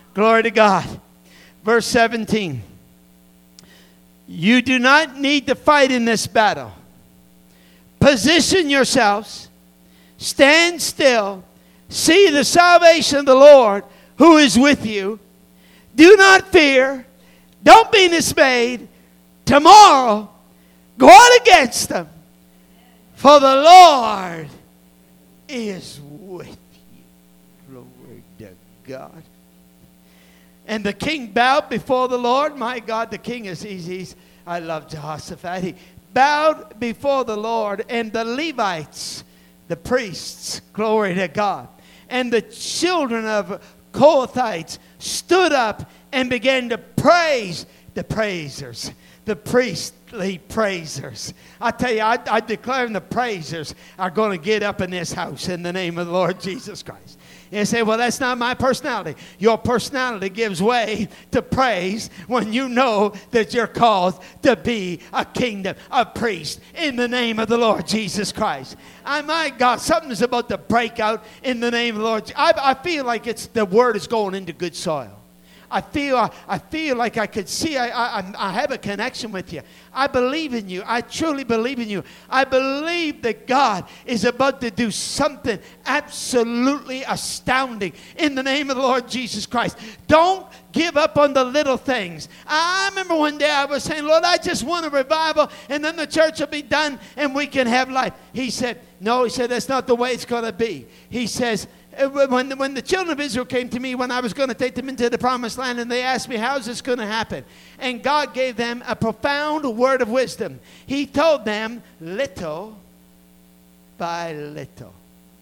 Glory to God. Verse 17. You do not need to fight in this battle. Position yourselves. Stand still. See the salvation of the Lord who is with you. Do not fear. Don't be dismayed. Tomorrow, go out against them. For the Lord is with you. Glory to God. And the king bowed before the Lord. My God, the king is easy. I love Jehoshaphat. He bowed before the Lord, and the Levites, the priests, glory to God, and the children of Kohathites stood up and began to praise the praisers, the priestly praisers. I tell you, I declare the praisers are going to get up in this house in the name of the Lord Jesus Christ. And say, well, that's not my personality. Your personality gives way to praise when you know that you're called to be a kingdom, a priest, in the name of the Lord Jesus Christ. My God, something's about to break out in the name of the Lord. I feel like the word is going into good soil. I feel like I could see, I have a connection with you. I believe in you. I truly believe in you. I believe that God is about to do something absolutely astounding in the name of the Lord Jesus Christ. Don't give up on the little things. I remember one day I was saying, Lord, I just want a revival, and then the church will be done and we can have life. He said, no, he said, that's not the way it's going to be. He says, when the children of Israel came to me when I was going to take them into the promised land, and they asked me, how's this going to happen? And God gave them a profound word of wisdom. He told them, little by little.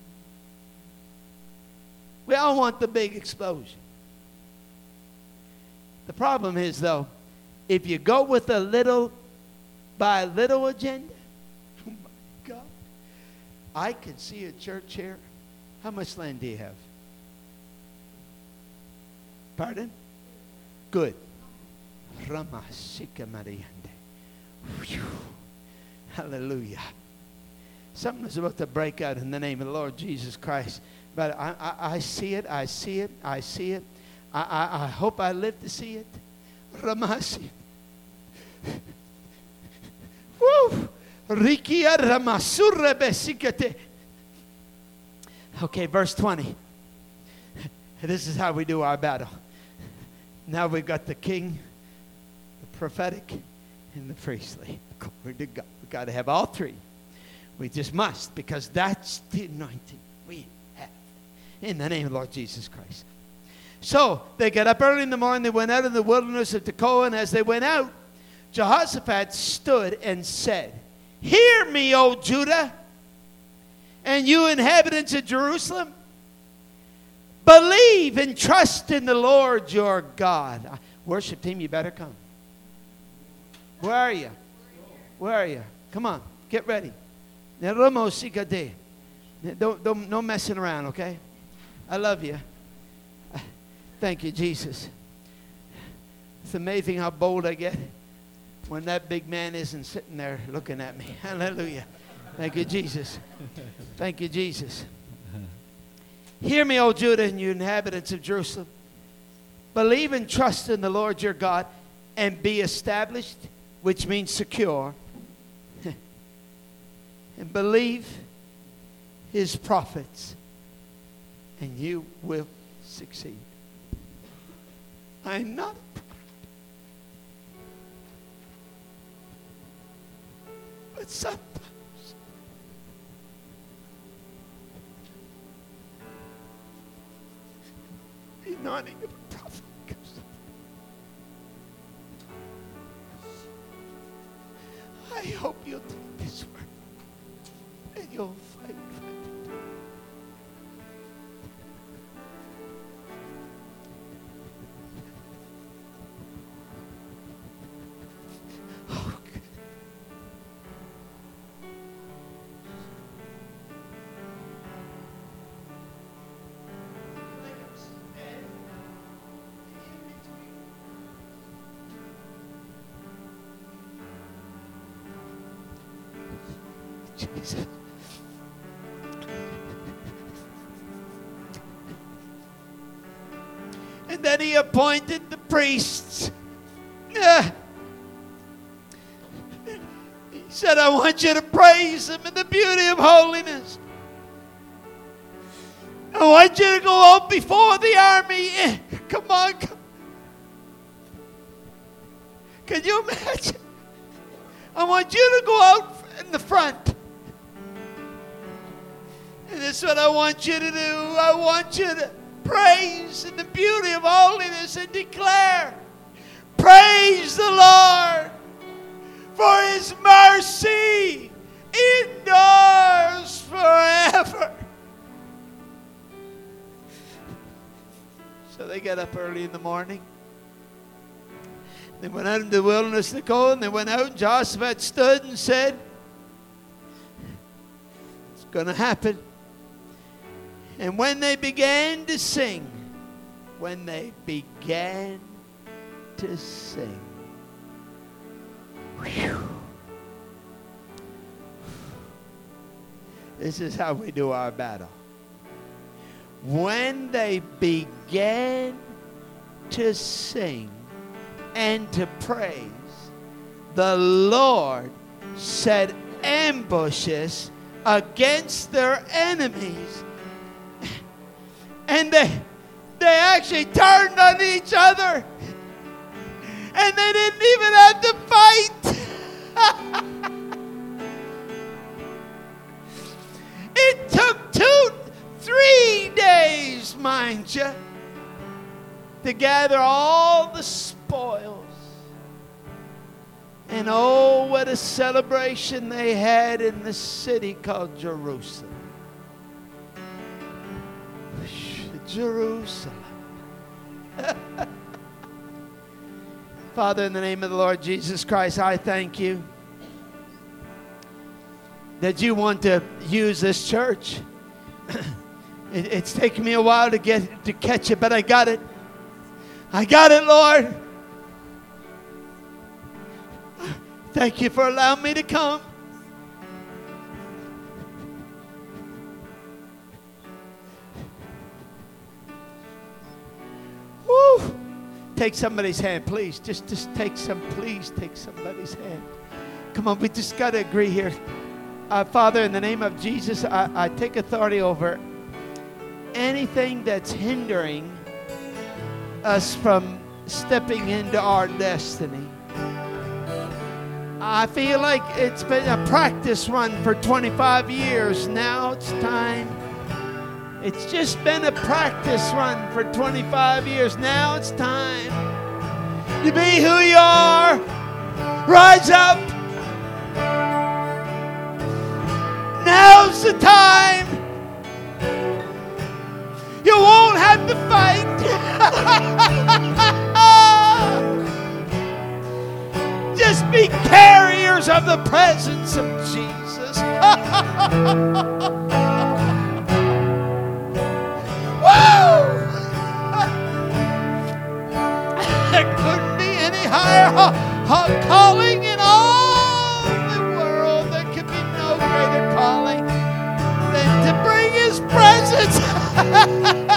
We all want the big explosion. The problem is, though, if you go with a little by little agenda, oh my God, I can see a church here. How much land do you have? Pardon? Good. Hallelujah. Something is about to break out in the name of the Lord Jesus Christ. But I see it. I see it. I see it. I hope I live to see it. Ramasi. Woo! Rikia Ramasura Besikate. Okay, verse 20. This is how we do our battle. Now we've got the king, the prophetic, and the priestly. Glory to God. We've got to have all three. We just must, because that's the anointing we have in the name of the Lord Jesus Christ. So they got up early in the morning. They went out in the wilderness of Tekoa, and as they went out, Jehoshaphat stood and said, hear me, O Judah, and you inhabitants of Jerusalem, believe and trust in the Lord your God. Worship team, you better come. Where are you? Where are you? Come on, get ready. No messing around, okay? I love you. Thank you, Jesus. It's amazing how bold I get when that big man isn't sitting there looking at me. Hallelujah. Thank you, Jesus. Thank you, Jesus. Hear me, O Judah, and you inhabitants of Jerusalem. Believe and trust in the Lord your God, and be established, which means secure. And believe his prophets, and you will succeed. I'm not a prophet, but sometimes the anointing of a prophet comes up. I hope you'll take this word and you'll fight for it. Oh, good. Jesus. And then he appointed the priests. He said, I want you to praise him in the beauty of holiness. I want you to go out before the army. Come on. Can you imagine? I want you to go out in the front. And this is what I want you to do. I want you to praise in the beauty of holiness and declare, praise the Lord, for his mercy endures forever. So they got up early in the morning. They went out into the wilderness to go, and they went out, and Jehoshaphat stood and said, it's going to happen. And when they began to sing, whew, this is how we do our battle. When they began to sing and to praise, the Lord set ambushes against their enemies. And they actually turned on each other. And they didn't even have to fight. It took 3 days, mind you, to gather all the spoils. And oh, what a celebration they had in the city called Jerusalem. Jerusalem. Father, in the name of the Lord Jesus Christ, I thank you that you want to use this church. It's taken me a while to catch it, but I got it. I got it, Lord. Thank you for allowing me to come. Woo! Take somebody's hand, please. Just take somebody's hand. Come on, we just got to agree here. Father, in the name of Jesus, I take authority over anything that's hindering us from stepping into our destiny. I feel like it's been a practice run for 25 years. Now it's time. It's just been a practice run for 25 years. Now it's time to be who you are. Rise up. Now's the time. You won't have to fight. Just be carriers of the presence of Jesus. Woo! There couldn't be any higher calling in all the world. There could be no greater calling than to bring his presence.